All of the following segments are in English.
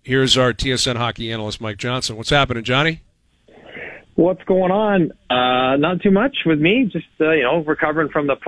Here's our TSN hockey analyst, Mike Johnson. What's happening, Johnny? What's going on? Not too much with me. Just, recovering from the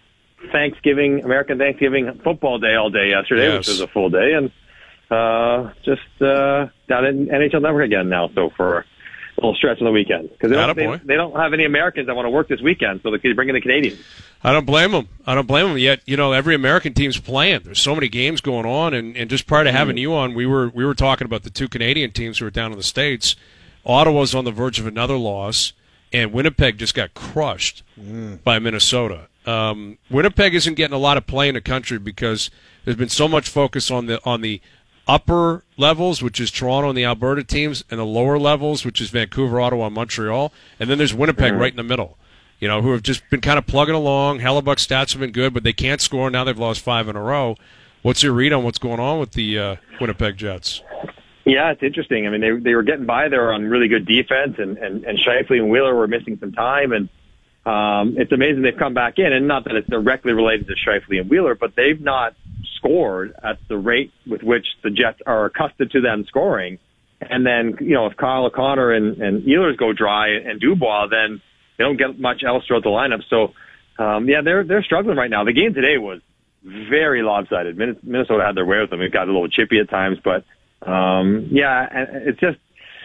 American Thanksgiving football day all day yesterday, Yes. which was a full day. And just down in NHL Network again now, so for a little stretch on the weekend. Because they don't have any Americans that want to work this weekend, so they could bring in the Canadians. I don't blame them. Yet, every American team's playing. There's so many games going on, and just prior to having you on, we were talking about the two Canadian teams who are down in the States. Ottawa's on the verge of another loss, and Winnipeg just got crushed by Minnesota. Winnipeg isn't getting a lot of play in the country because there's been so much focus on the upper levels, which is Toronto and the Alberta teams, and the lower levels, which is Vancouver, Ottawa, and Montreal. And then there's Winnipeg right in the middle, who have just been kind of plugging along. Hellebuck's stats have been good, but they can't score. Now they've lost 5 in a row. What's your read on what's going on with the Winnipeg Jets? Yeah, it's interesting. I mean, they were getting by there on really good defense, and Scheifele and Wheeler were missing some time, and it's amazing they've come back in. And not that it's directly related to Scheifele and Wheeler, but they've not scored at the rate with which the Jets are accustomed to them scoring. And then, if Kyle O'Connor and Ehlers go dry and Dubois, then they don't get much else throughout the lineup. So, they're struggling right now. The game today was very lopsided. Minnesota had their way with them. It got a little chippy at times, but and it's just,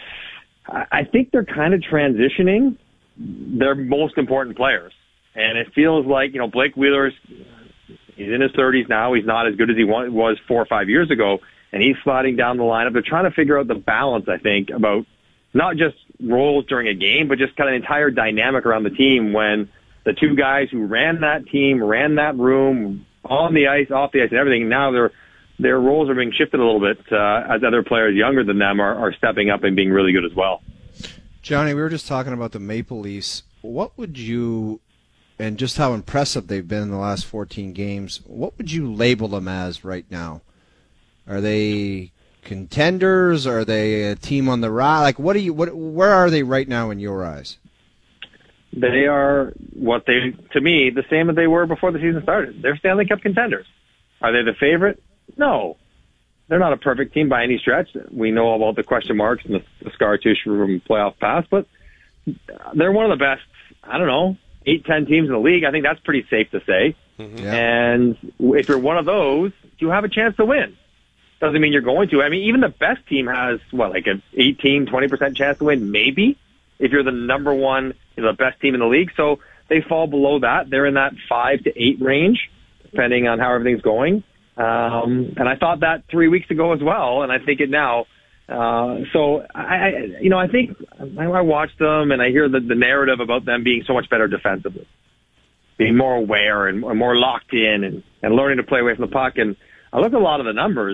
I think they're kind of transitioning their most important players. And it feels like, Blake Wheeler's, he's in his 30s now. He's not as good as he was 4 or 5 years ago, and he's sliding down the lineup. They're trying to figure out the balance, I think, about not just roles during a game, but just kind of the entire dynamic around the team when the two guys who ran that team, ran that room, on the ice, off the ice, and everything, now their roles are being shifted a little bit as other players younger than them are stepping up and being really good as well. Johnny, we were just talking about the Maple Leafs. What would you, and just how impressive they've been in the last 14 games, what would you label them as right now? Are they contenders? Are they a team on the rise? Like, where are they right now in your eyes? They are to me, the same as they were before the season started. They're Stanley Cup contenders. Are they the favorite? No. They're not a perfect team by any stretch. We know about the question marks and the scar tissue from playoff past, but they're one of the best, 8-10 teams in the league. I think that's pretty safe to say. Mm-hmm. Yeah. And if you're one of those, you have a chance to win. Doesn't mean you're going to. I mean, even the best team has, an 18, 20% chance to win, maybe, if you're the number one, the best team in the league. So they fall below that. They're in that 5 to 8 range, depending on how everything's going. And I thought that 3 weeks ago as well, and I think it now. So I think I watch them and I hear the narrative about them being so much better defensively, being more aware and more locked in and learning to play away from the puck. And I look at a lot of the numbers.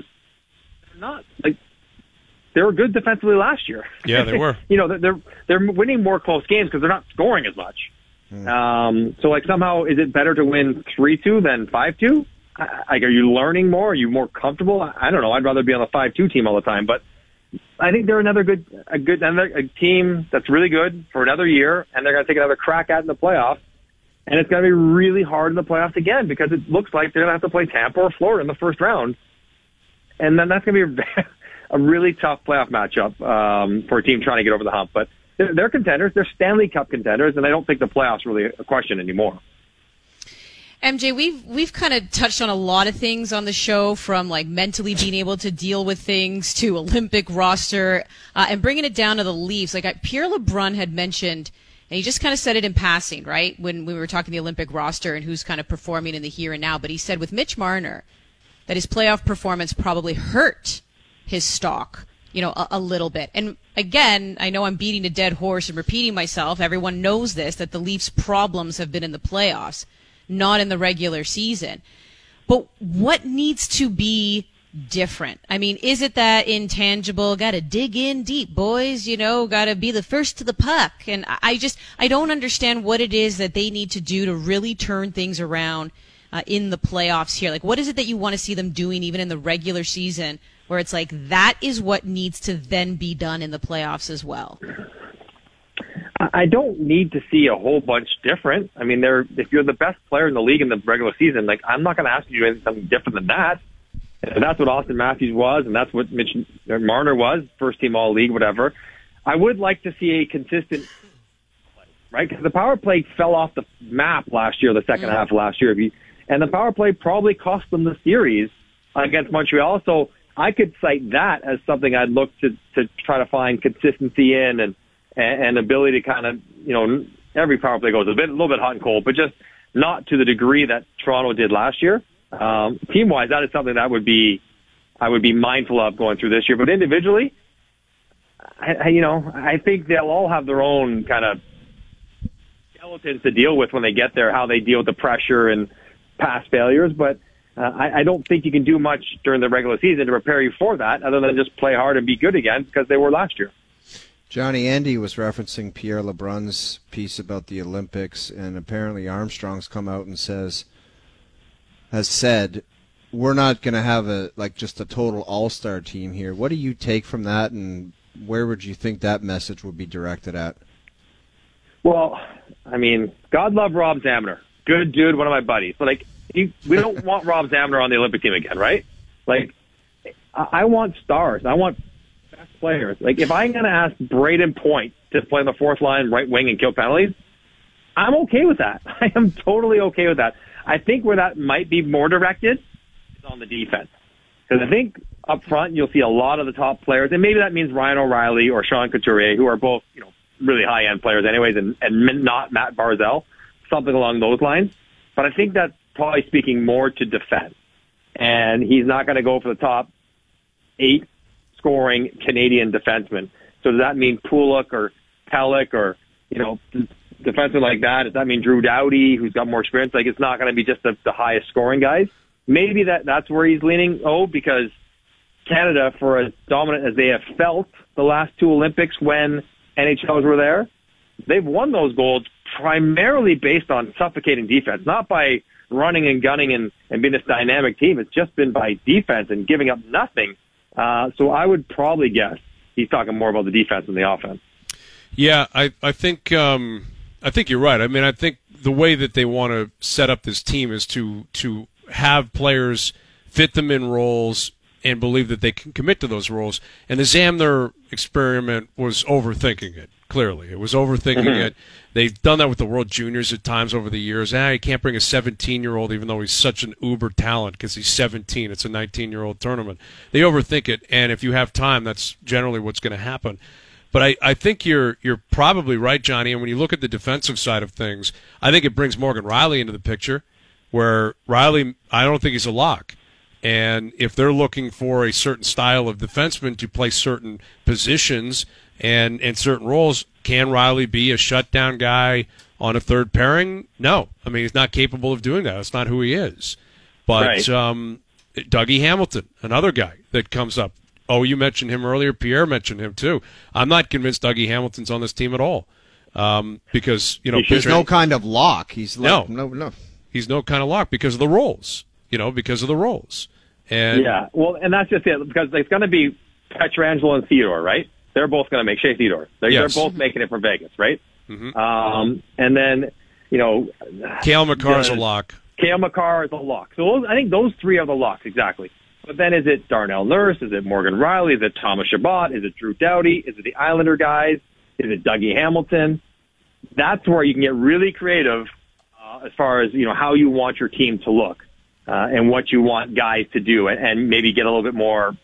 They were good defensively last year. Yeah, they were. They're winning more close games because they're not scoring as much. So somehow, is it better to win 3-2 than 5-2? Are you learning more? Are you more comfortable? I don't know. I'd rather be on a 5-2 team all the time, but I think they're a team that's really good for another year, and they're going to take another crack at it in the playoffs. And it's going to be really hard in the playoffs again because it looks like they're going to have to play Tampa or Florida in the first round. And then that's going to be a really tough playoff matchup for a team trying to get over the hump. But they're contenders. They're Stanley Cup contenders, and I don't think the playoffs are really a question anymore. MJ, we've kind of touched on a lot of things on the show, from mentally being able to deal with things to Olympic roster and bringing it down to the Leafs. Pierre LeBrun had mentioned, and he just kind of said it in passing, right, when we were talking the Olympic roster and who's kind of performing in the here and now. But he said with Mitch Marner that his playoff performance probably hurt his stock, a little bit. And again, I know I'm beating a dead horse and repeating myself. Everyone knows this, that the Leafs' problems have been in the playoffs, not in the regular season. But what needs to be different? I mean, is it that intangible, got to dig in deep, boys, got to be the first to the puck? And I don't understand what it is that they need to do to really turn things around in the playoffs here. What is it that you want to see them doing even in the regular season, where it's that is what needs to then be done in the playoffs as well? I don't need to see a whole bunch different. I mean, if you're the best player in the league in the regular season, I'm not going to ask you to do something different than that. And that's what Austin Matthews was, and that's what Mitch Marner was, first team all-league, whatever. I would like to see a consistent play, right? Because the power play fell off the map last year, the second half of last year. And the power play probably cost them the series against Montreal. So I could cite that as something I'd look to try to find consistency in and ability to kind of, every power play goes a little bit hot and cold, but just not to the degree that Toronto did last year. Team-wise, that is something that I would be mindful of going through this year. But individually, I think they'll all have their own kind of skeletons to deal with when they get there, how they deal with the pressure and past failures. But I don't think you can do much during the regular season to prepare you for that other than just play hard and be good again because they were last year. Johnny, Andy was referencing Pierre LeBrun's piece about the Olympics, and apparently Armstrong's come out and has said, we're not going to have just a total all-star team here. What do you take from that, and where would you think that message would be directed at? Well, I mean, God love Rob Zamner. Good dude, one of my buddies. But, we don't want Rob Zamner on the Olympic team again, right? I want stars. I want best players. If I'm going to ask Braden Point to play on the fourth line, right wing, and kill penalties, I'm okay with that. I am totally okay with that. I think where that might be more directed is on the defense. Because I think up front you'll see a lot of the top players, and maybe that means Ryan O'Reilly or Sean Couturier, who are both really high-end players anyways, and not Matt Barzal, something along those lines. But I think that's probably speaking more to defense. And he's not going to go for the top 8 scoring Canadian defensemen. So does that mean Pulock or Pelech or, defensemen like that? Does that mean Drew Doughty, who's got more experience? It's not going to be just the highest scoring guys. Maybe that's where he's leaning, because Canada, for as dominant as they have felt the last 2 Olympics when NHLs were there, they've won those golds primarily based on suffocating defense, not by running and gunning and being this dynamic team. It's just been by defense and giving up nothing. So I would probably guess he's talking more about the defense than the offense. Yeah, I think you're right. I mean, I think the way that they want to set up this team is to have players fit them in roles and believe that they can commit to those roles. And the Zamner experiment was overthinking it, clearly. It was overthinking it. They've done that with the World Juniors at times over the years. You can't bring a 17-year-old even though he's such an uber talent because he's 17. It's a 19-year-old tournament. They overthink it, and if you have time, that's generally what's going to happen. But I think you're probably right, Johnny, and when you look at the defensive side of things, I think it brings Morgan Rielly into the picture, where Rielly, I don't think he's a lock. And if they're looking for a certain style of defenseman to play certain positions and certain roles, can Rielly be a shutdown guy on a third pairing? No. I mean, he's not capable of doing that. That's not who he is. But right. Dougie Hamilton, another guy that comes up. Oh, you mentioned him earlier. Pierre mentioned him, too. I'm not convinced Dougie Hamilton's on this team at all. Because, he's no kind of lock. He's no. He's no kind of lock because of the roles. Because of the roles. And yeah, well, and that's just it, because it's going to be Pietrangelo and Theodore, right? They're both going to make Shea Theodore. They're both making it for Vegas, right? Mm-hmm. And then, Cale Makar is a lock. Cale Makar is a lock. So I think those 3 are the locks, exactly. But then is it Darnell Nurse? Is it Morgan Rielly? Is it Thomas Chabot? Is it Drew Doughty? Is it the Islander guys? Is it Dougie Hamilton? That's where you can get really creative as far as, how you want your team to look. And what you want guys to do, and maybe get a little bit more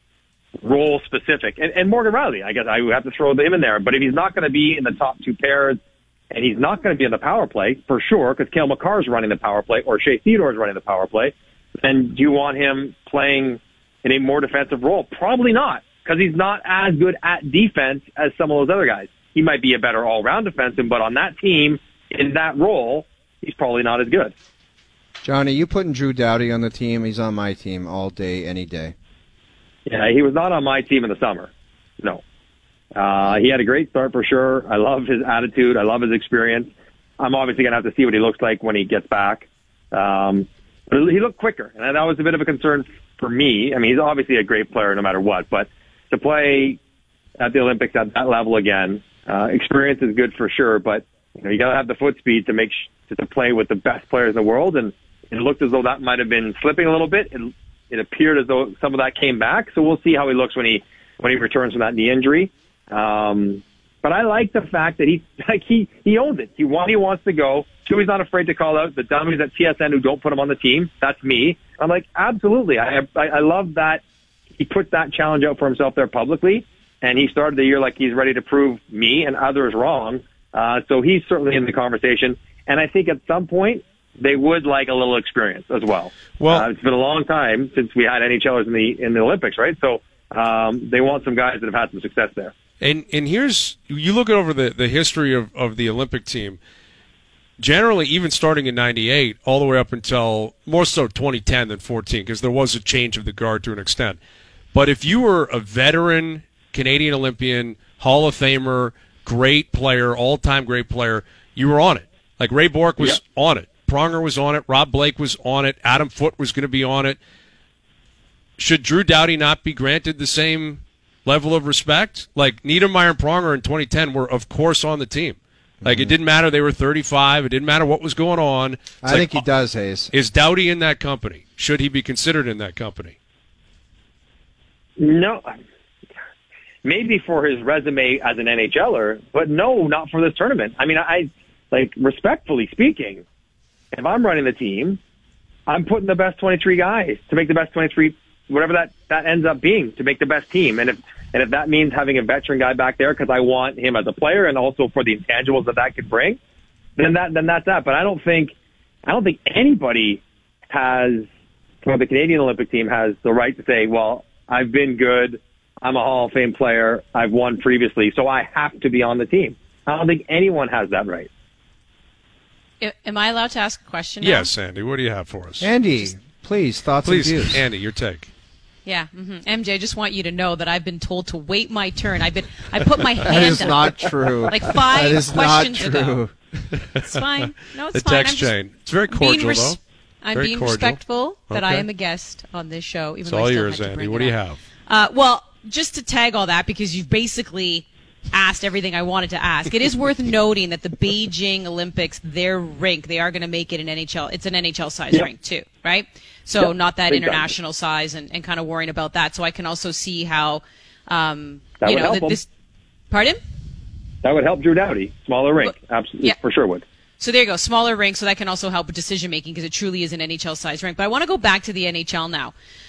role specific. And Morgan Rielly, I guess I would have to throw him in there. But if he's not going to be in the top 2 pairs, and he's not going to be in the power play for sure, because Cale Makar is running the power play or Shea Theodore is running the power play, then do you want him playing in a more defensive role? Probably not, because he's not as good at defense as some of those other guys. He might be a better all-round defenseman, but on that team, in that role, he's probably not as good. Johnny, you putting Drew Doughty on the team? He's on my team all day, any day. Yeah, he was not on my team in the summer. No. He had a great start for sure. I love his attitude. I love his experience. I'm obviously going to have to see what he looks like when he gets back. But he looked quicker, and that was a bit of a concern for me. I mean, he's obviously a great player no matter what, but to play at the Olympics at that level again, experience is good for sure, but you got to have the foot speed to play with the best players in the world, and it looked as though that might have been slipping a little bit. It it appeared as though some of that came back. So we'll see how he looks when he returns from that knee injury. But I like the fact that he owns it. He wants to go. Two, he's not afraid to call out the dummies at TSN who don't put him on the team. That's me. I'm like, absolutely. I love that he put that challenge out for himself there publicly, and he started the year like he's ready to prove me and others wrong. So he's certainly in the conversation. And I think at some point they would like a little experience as well. Well, it's been a long time since we had NHLers in the Olympics, right? So they want some guys that have had some success there. And here's, you look over the history of the Olympic team, generally even starting in 98 all the way up until more so 2010 than 14, because there was a change of the guard to an extent. But if you were a veteran Canadian Olympian, Hall of Famer, great player, all-time great player, you were on it. Like Ray Bourque was on it. Pronger was on it. Rob Blake was on it. Adam Foote was going to be on it. Should Drew Doughty not be granted the same level of respect? Like Niedermayer and Pronger in 2010 were, of course, on the team. Like it didn't matter they were 35. It didn't matter what was going on. I think he does, Hayes. Is Doughty in that company? Should he be considered in that company? No. Maybe for his resume as an NHLer, but no, not for this tournament. I mean, I respectfully speaking, if I'm running the team, I'm putting the best 23 guys to make the best 23, whatever that ends up being, to make the best team. And if that means having a veteran guy back there because I want him as a player and also for the intangibles that could bring, then that's that. But I don't think anybody has, for the Canadian Olympic team, has the right to say, well, I've been good, I'm a Hall of Fame player, I've won previously, so I have to be on the team. I don't think anyone has that right. Am I allowed to ask a question now? Yes, Andy. What do you have for us? Andy, please, thoughts and views. Andy, your take. Yeah, MJ, I just want you to know that I've been told to wait my turn. I put my hand up. That is not true. Like 5 that is questions not true. ago. It's fine. No, it's the fine. text chain. It's very cordial, though. I'm very being cordial. Respectful that I Okay. am a guest on this show. Even It's though all I still yours, had to Andy. bring What it do you up. have? Well, just to tag all that, because you've basically asked everything I wanted to ask. It is worth noting that the Beijing Olympics, their rink, they are going to make it an NHL. It's an NHL size rink too, right? So not that international size, and kind of worrying about that. So I can also see how, this. Pardon? That would help Drew Doughty. Smaller rink, absolutely, for sure would. So there you go, smaller rink, so that can also help with decision making because it truly is an NHL size rink. But I want to go back to the NHL now.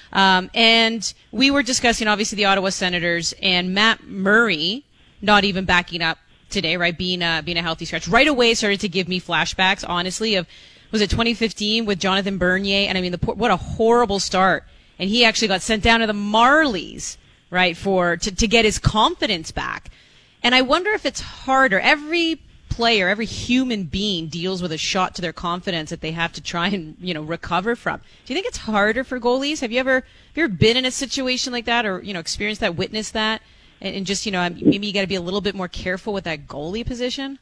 And we were discussing obviously the Ottawa Senators and Matt Murray not even backing up today, right? Being a healthy scratch. Right away started to give me flashbacks, honestly, of, was it 2015 with Jonathan Bernier? And I mean, what a horrible start. And he actually got sent down to the Marlies, right, to get his confidence back. And I wonder if it's harder. Every player, every human being deals with a shot to their confidence that they have to try and, recover from. Do you think it's harder for goalies? Have you ever been in a situation like that, or, experienced that, witnessed that? And just, maybe you got to be a little bit more careful with that goalie position?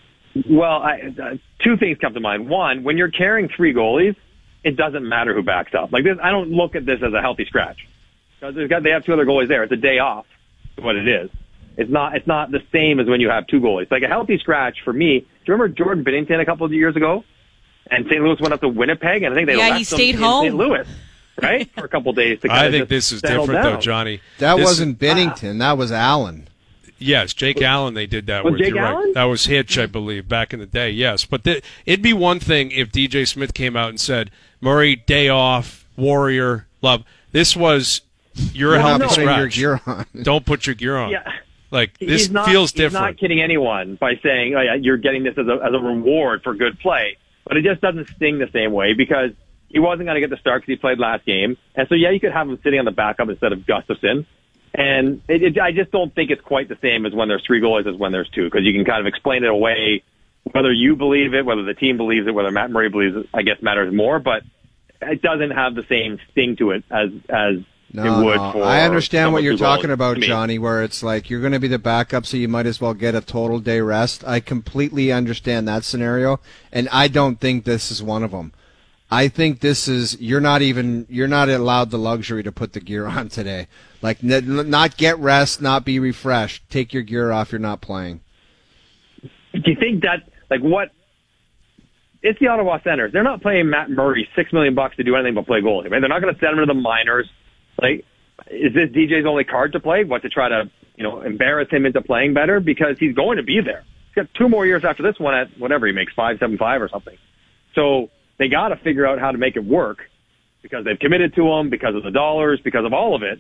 Well, two things come to mind. One, when you're carrying 3 goalies, it doesn't matter who backs up. Like this, I don't look at this as a healthy scratch. Because they have 2 other goalies there. It's a day off, is what it is. It's not the same as when you have 2 goalies. Like a healthy scratch for me. Do you remember Jordan Binnington a couple of years ago? And St. Louis went up to Winnipeg, and I think they left he stayed him home in St. Louis, right, for a couple of days. To I think this is different, though, Johnny. That wasn't Binnington. That was Allen. Yes, Jake Allen, they did that with. Jake Allen? Right. That was Hitch, I believe, back in the day, yes. But it'd be one thing if DJ Smith came out and said, Murray, day off, Warrior, love. This was, you're a healthy scratch. Your gear on. Don't put your gear on. Yeah. Like, this feels different. He's not kidding anyone by saying, oh, yeah, you're getting this as a reward for good play. But it just doesn't sting the same way because he wasn't going to get the start because he played last game. And so, you could have him sitting on the backup instead of Gustafsson. And I just don't think it's quite the same as when there's 3 goalies as when there's 2, because you can kind of explain it away. Whether you believe it, whether the team believes it, whether Matt Murray believes it, I guess matters more. But it doesn't have the same sting to it as it would for. I understand what you're talking about, to me. Johnny, where it's like you're going to be the backup, so you might as well get a total day rest. I completely understand that scenario, and I don't think this is one of them. I think this is you're not allowed the luxury to put the gear on today. Like not get rest, not be refreshed. Take your gear off. You're not playing. Do you think that what it's the Ottawa Senators. They're not paying Matt Murray $6 million to do anything but play goalie. Right? They're not going to send him to the minors. Like, is this DJ's only card to play? What, to try to, embarrass him into playing better? Because he's going to be there. He's got 2 more years after this one at whatever he makes, $5.75 or something. So they got to figure out how to make it work because they've committed to him, because of the dollars, because of all of it.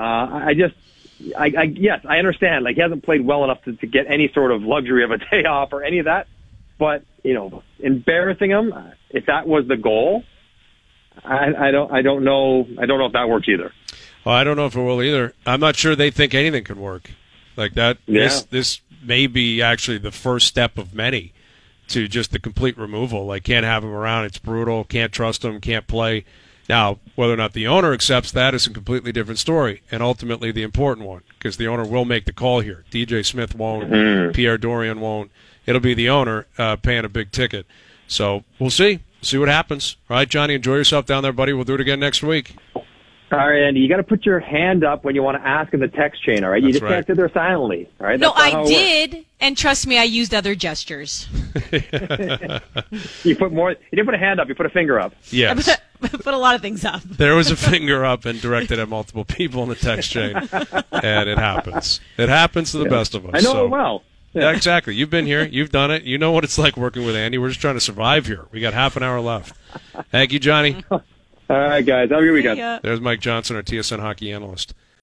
Yes, I understand. Like, he hasn't played well enough to get any sort of luxury of a day off or any of that. But, embarrassing him, if that was the goal, I don't know if that works either. Well, I don't know if it will either. I'm not sure they think anything could work like that. Yeah. This may be actually the first step of many to just the complete removal. Like, can't have him around. It's brutal. Can't trust him. Can't play. Now, whether or not the owner accepts that is a completely different story, and ultimately the important one, because the owner will make the call here. DJ Smith won't. Pierre Dorion won't. It'll be the owner paying a big ticket. So we'll see. See what happens. All right, Johnny, enjoy yourself down there, buddy. We'll do it again next week. All right, Andy, you got to put your hand up when you want to ask in the text chain, all right? You just can't sit there silently, all right? No, I did, and trust me, I used other gestures. You didn't put a hand up, you put a finger up. Yes. I put a lot of things up. There was a finger up and directed at multiple people in the text chain, and it happens. It happens to the best of us. I know it well. Yeah, exactly. You've been here. You've done it. You know what it's like working with Andy. We're just trying to survive here. We got half an hour left. Thank you, Johnny. All right, guys. Have a good weekend. There's Mike Johnson, our TSN hockey analyst.